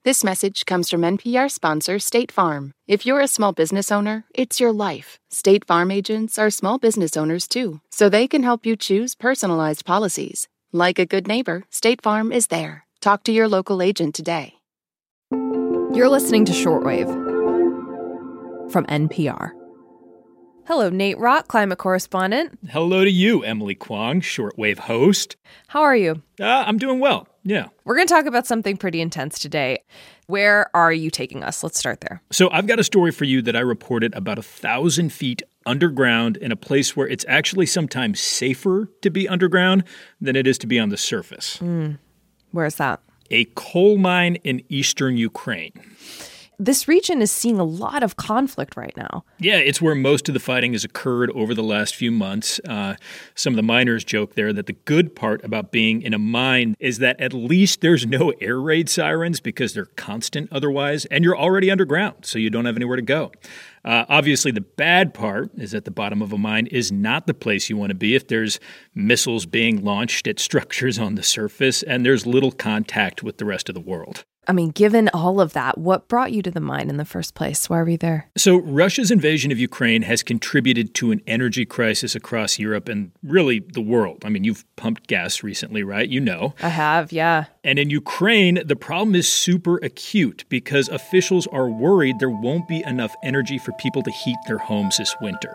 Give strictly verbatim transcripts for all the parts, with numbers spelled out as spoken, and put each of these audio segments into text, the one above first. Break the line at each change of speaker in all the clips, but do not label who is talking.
This message comes from N P R sponsor State Farm. If you're a small business owner, it's your life. State Farm agents are small business owners too, so they can help you choose personalized policies. Like a good neighbor, State Farm is there. Talk to your local agent today.
You're listening to Shortwave from N P R. Hello, Nate Rock, climate correspondent.
Hello to you, Emily Kwong, shortwave host.
How are you?
Uh, I'm doing well, yeah.
We're going to talk about something pretty intense today. Where are you taking us? Let's start there.
So I've got a story for you that I reported about a thousand feet underground in a place where it's actually sometimes safer to be underground than it is to be on the surface.
Mm. Where's that?
A coal mine in eastern Ukraine.
This region is seeing a lot of conflict right now.
Yeah, it's where most of the fighting has occurred over the last few months. Uh, some of the miners joke there that the good part about being in a mine is that at least there's no air raid sirens because they're constant otherwise, and you're already underground, so you don't have anywhere to go. Uh, obviously, the bad part is that the bottom of a mine is not the place you want to be if there's missiles being launched at structures on the surface and there's little contact with the rest of the world.
I mean, given all of that, what brought you to the mine in the first place? Why were you there?
So Russia's invasion of Ukraine has contributed to an energy crisis across Europe and really the world. I mean, you've pumped gas recently, right? You know.
I have, yeah.
And in Ukraine, the problem is super acute because officials are worried there won't be enough energy for people to heat their homes this winter.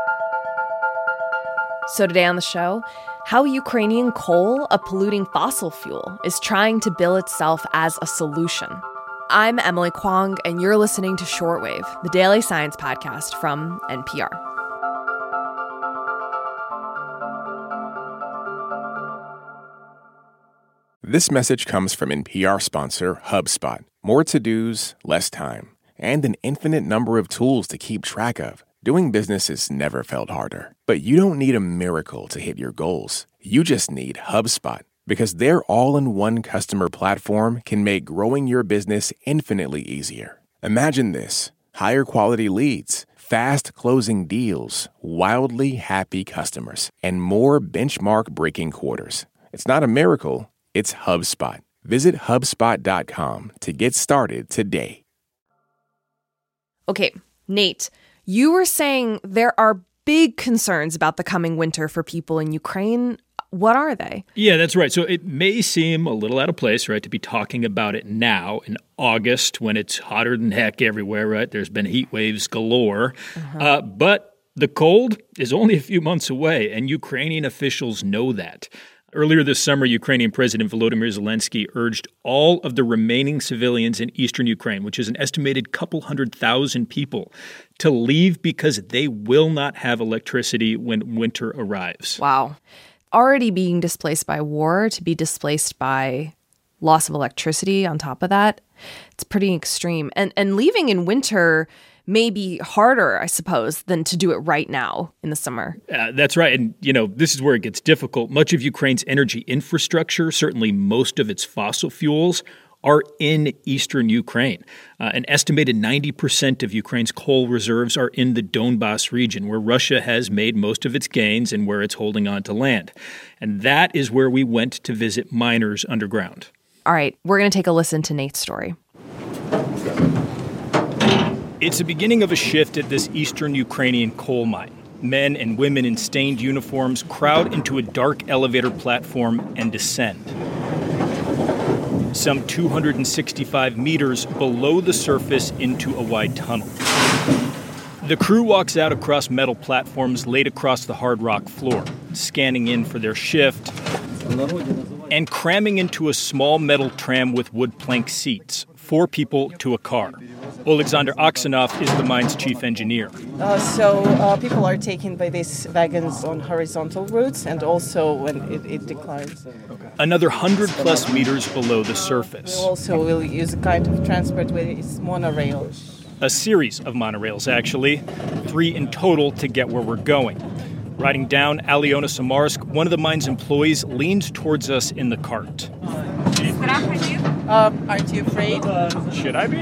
So today on the show, how Ukrainian coal, a polluting fossil fuel, is trying to bill itself as a solution. I'm Emily Kwong, and you're listening to Shortwave, the daily science podcast from N P R.
This message comes from N P R sponsor HubSpot. More to-dos, less time, and an infinite number of tools to keep track of. Doing business has never felt harder. But you don't need a miracle to hit your goals. You just need HubSpot, because their all-in-one customer platform can make growing your business infinitely easier. Imagine this: higher quality leads, fast closing deals, wildly happy customers, and more benchmark-breaking quarters. It's not a miracle, it's HubSpot. Visit HubSpot dot com to get started today.
Okay, Nate, you were saying there are big concerns about the coming winter for people in Ukraine. What are they?
Yeah, that's right. So it may seem a little out of place, right, to be talking about it now in August when it's hotter than heck everywhere, right? There's been heat waves galore. Uh-huh. Uh, but the cold is only a few months away, and Ukrainian officials know that. Earlier this summer, Ukrainian President Volodymyr Zelensky urged all of the remaining civilians in eastern Ukraine, which is an estimated couple hundred thousand people, to leave because they will not have electricity when winter arrives.
Wow. Already being displaced by war, to be displaced by loss of electricity on top of that, it's pretty extreme. And and leaving in winter may be harder, I suppose, than to do it right now in the summer.
Uh, that's right. And, you know, this is where it gets difficult. Much of Ukraine's energy infrastructure, certainly most of its fossil fuels, are in eastern Ukraine. Uh, an estimated ninety percent of Ukraine's coal reserves are in the Donbas region, where Russia has made most of its gains and where it's holding on to land. And that is where we went to visit miners underground.
All right, we're going to take a listen to Nate's story.
It's the beginning of a shift at this eastern Ukrainian coal mine. Men and women in stained uniforms crowd into a dark elevator platform and descend. Some two hundred sixty-five meters below the surface into a wide tunnel. The crew walks out across metal platforms laid across the hard rock floor, scanning in for their shift and cramming into a small metal tram with wood plank seats, four people to a car. Alexander Aksanov is the mine's chief engineer.
Uh, so uh, people are taken by these wagons on horizontal routes and also when it, it declines.
Another hundred plus meters below the surface.
We also will use a kind of transport where it's monorail.
A series of monorails, actually, three in total to get where we're going. Riding down Alyona Samarsk, one of the mine's employees leans towards us in the cart.
Uh, aren't you afraid?
Should I be?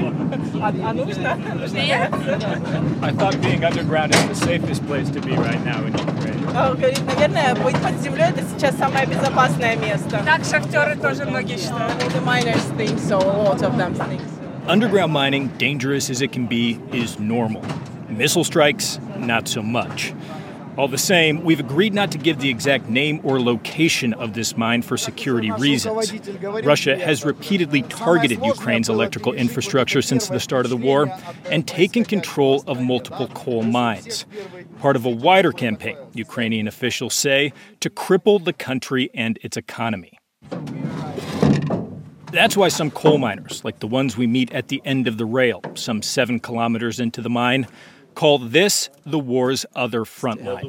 I thought being underground is the safest place to be right now in Ukraine.
Наверное, быть под землей – это сейчас самое безопасное место.
Так шахтеры тоже многие считают.
The miners think so, a lot of them think so.
Underground mining, dangerous as it can be, is normal. Missile strikes, not so much. All the same, we've agreed not to give the exact name or location of this mine for security reasons. Russia has repeatedly targeted Ukraine's electrical infrastructure since the start of the war and taken control of multiple coal mines. Part of a wider campaign, Ukrainian officials say, to cripple the country and its economy. That's why some coal miners, like the ones we meet at the end of the rail, some seven kilometers into the mine, call this the war's other front line.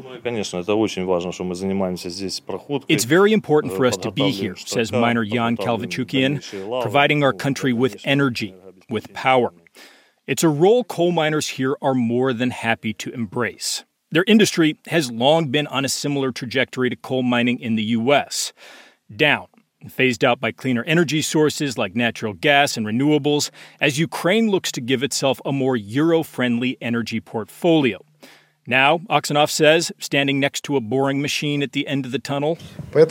It's very important for us to be here, says miner Jan Kalvachukian, providing our country with energy, with power. It's a role coal miners here are more than happy to embrace. Their industry has long been on a similar trajectory to coal mining in the U S. Down, phased out by cleaner energy sources like natural gas and renewables, as Ukraine looks to give itself a more Euro-friendly energy portfolio. Now, Aksenov says, standing next to a boring machine at the end of the tunnel,
I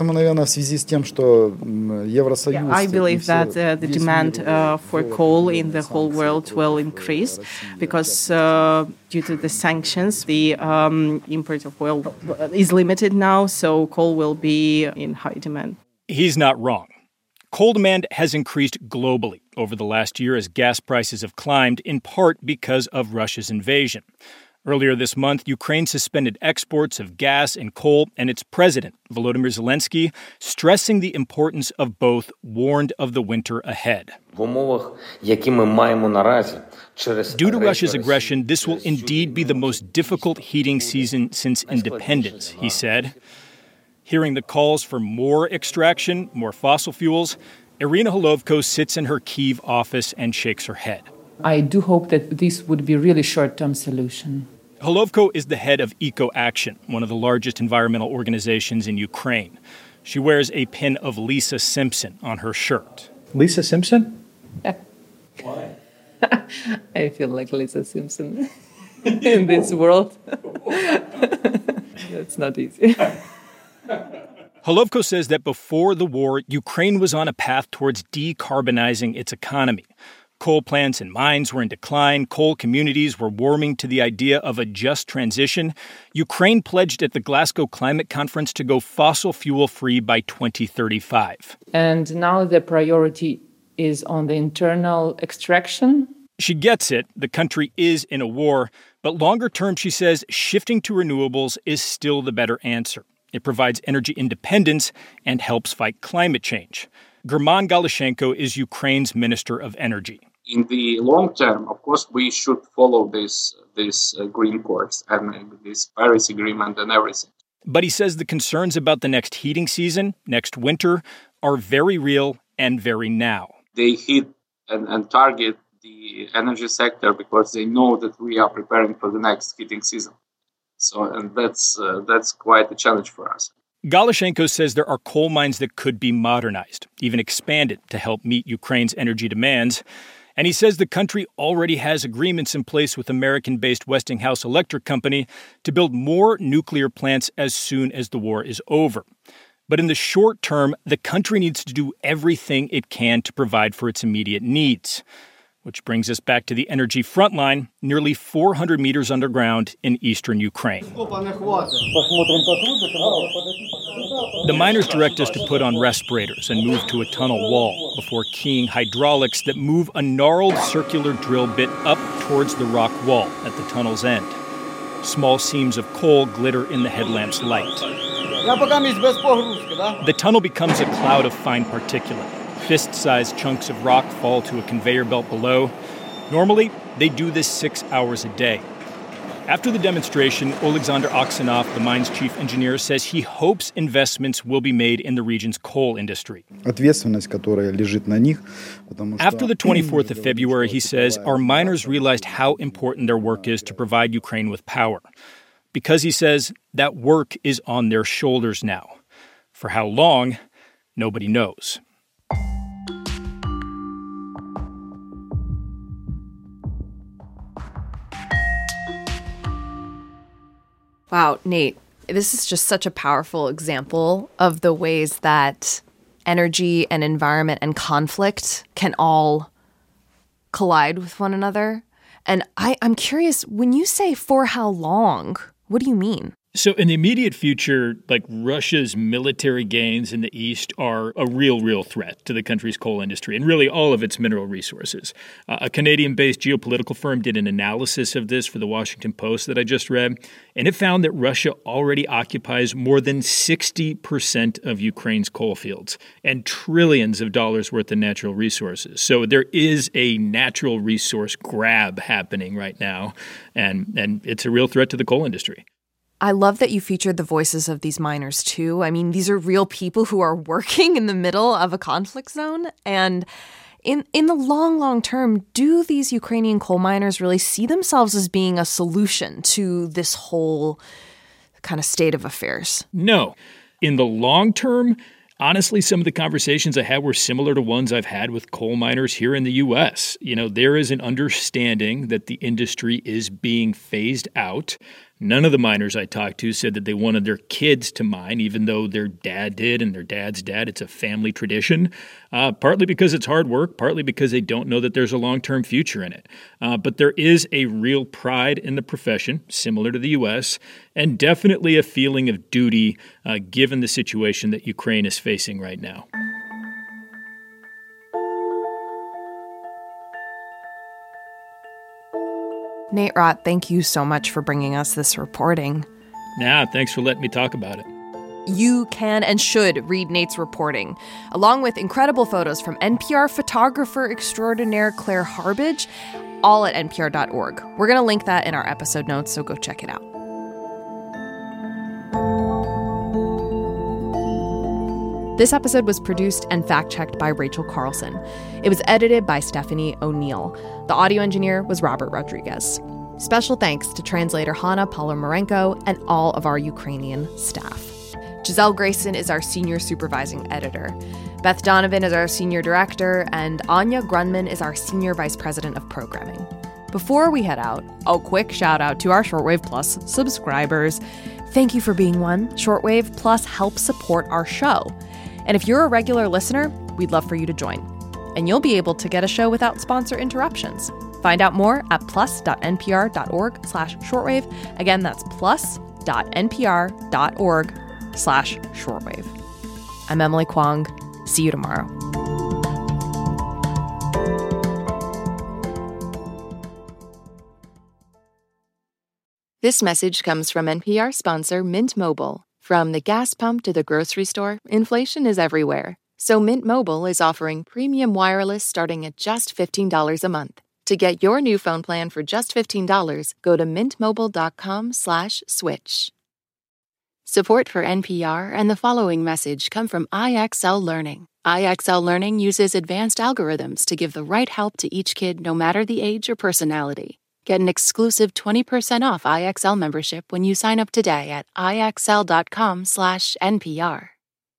believe that uh, the demand uh, for coal in the whole world will increase because uh, due to the sanctions, the um, import of oil is limited now, so coal will be in high demand.
He's not wrong. Coal demand has increased globally over the last year as gas prices have climbed, in part because of Russia's invasion. Earlier this month, Ukraine suspended exports of gas and coal, and its president, Volodymyr Zelensky, stressing the importance of both, warned of the winter ahead. Due to Russia's aggression, this will indeed be the most difficult heating season since independence, he said. Hearing the calls for more extraction, more fossil fuels, Irina Holovko sits in her Kyiv office and shakes her head.
I do hope that this would be a really short-term solution.
Holovko is the head of Eco Action, one of the largest environmental organizations in Ukraine. She wears a pin of Lisa Simpson on her shirt.
Lisa Simpson?
Why? I feel like Lisa Simpson in this world. That's not easy.
Holovko says that before the war, Ukraine was on a path towards decarbonizing its economy. Coal plants and mines were in decline. Coal communities were warming to the idea of a just transition. Ukraine pledged at the Glasgow Climate Conference to go fossil fuel-free by twenty thirty-five.
And now the priority is on the internal extraction.
She gets it. The country is in a war. But longer term, she says, shifting to renewables is still the better answer. It provides energy independence and helps fight climate change. German Galushenko is Ukraine's Minister of Energy.
In the long term, of course, we should follow this, this uh, green course and this Paris Agreement and everything.
But he says the concerns about the next heating season, next winter, are very real and very now.
They hit and, and target the energy sector because they know that we are preparing for the next heating season. So, and that's uh, that's quite a challenge for us.
Galushenko says there are coal mines that could be modernized, even expanded to help meet Ukraine's energy demands. And he says the country already has agreements in place with American-based Westinghouse Electric Company to build more nuclear plants as soon as the war is over. But in the short term, the country needs to do everything it can to provide for its immediate needs. Which brings us back to the energy front line, nearly four hundred meters underground in eastern Ukraine. The miners direct us to put on respirators and move to a tunnel wall before keying hydraulics that move a gnarled circular drill bit up towards the rock wall at the tunnel's end. Small seams of coal glitter in the headlamp's light. The tunnel becomes a cloud of fine particulate. Fist-sized chunks of rock fall to a conveyor belt below. Normally, they do this six hours a day. After the demonstration, Oleksandr Aksenov, the mine's chief engineer, says he hopes investments will be made in the region's coal industry. After the twenty-fourth of February, he says, our miners realized how important their work is to provide Ukraine with power. Because, he says, that work is on their shoulders now. For how long, nobody knows.
Wow, Nate, This is just such a powerful example of the ways that energy and environment and conflict can all collide with one another. And I, I'm curious, when you say for how long, what do you mean?
So in the immediate future, like Russia's military gains in the east are a real, real threat to the country's coal industry and really all of its mineral resources. Uh, a Canadian-based geopolitical firm did an analysis of this for the Washington Post that I just read, and it found that Russia already occupies more than sixty percent of Ukraine's coal fields and trillions of dollars worth of natural resources. So there is a natural resource grab happening right now, and, and it's a real threat to the coal industry.
I love that you featured the voices of these miners, too. I mean, these are real people who are working in the middle of a conflict zone. And in in the long, long term, do these Ukrainian coal miners really see themselves as being a solution to this whole kind of state of affairs?
No. In the long term, honestly, some of the conversations I had were similar to ones I've had with coal miners here in the U S. You know, there is an understanding that the industry is being phased out. None of the miners I talked to said that they wanted their kids to mine, even though their dad did and their dad's dad. It's a family tradition, uh, partly because it's hard work, partly because they don't know that there's a long-term future in it. Uh, but there is a real pride in the profession, similar to the U S, and definitely a feeling of duty uh, given the situation that Ukraine is facing right now.
Nate Rott, thank you so much for bringing us this reporting.
Nah, thanks for letting me talk about it.
You can and should read Nate's reporting, along with incredible photos from N P R photographer extraordinaire Claire Harbage, all at N P R dot org. We're going to link that in our episode notes, so go check it out. This episode was produced and fact-checked by Rachel Carlson. It was edited by Stephanie O'Neill. The audio engineer was Robert Rodriguez. Special thanks to translator Hanna Polomarenko and all of our Ukrainian staff. Giselle Grayson is our senior supervising editor. Beth Donovan is our senior director, and Anya Grunman is our senior vice president of programming. Before we head out, a quick shout out to our Shortwave Plus subscribers. Thank you for being one. Shortwave Plus helps support our show. And if you're a regular listener, we'd love for you to join. And you'll be able to get a show without sponsor interruptions. Find out more at plus.npr.org slash shortwave. Again, that's plus.npr.org slash shortwave. I'm Emily Kwong. See you tomorrow.
This message comes from N P R sponsor Mint Mobile. From the gas pump to the grocery store, inflation is everywhere. So Mint Mobile is offering premium wireless starting at just fifteen dollars a month. To get your new phone plan for just fifteen dollars, go to mintmobile.com slash switch. Support for N P R and the following message come from I X L Learning. I X L Learning uses advanced algorithms to give the right help to each kid no matter the age or personality. Get an exclusive twenty percent off I X L membership when you sign up today at ixl.com slash NPR.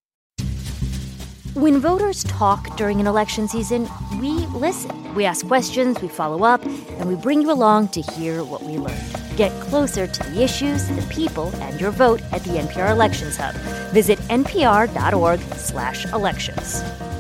When voters talk during an election season, we listen. We ask questions, we follow up, and we bring you along to hear what we learned. Get closer to the issues, the people, and your vote at the N P R Elections Hub. Visit npr.org slash elections.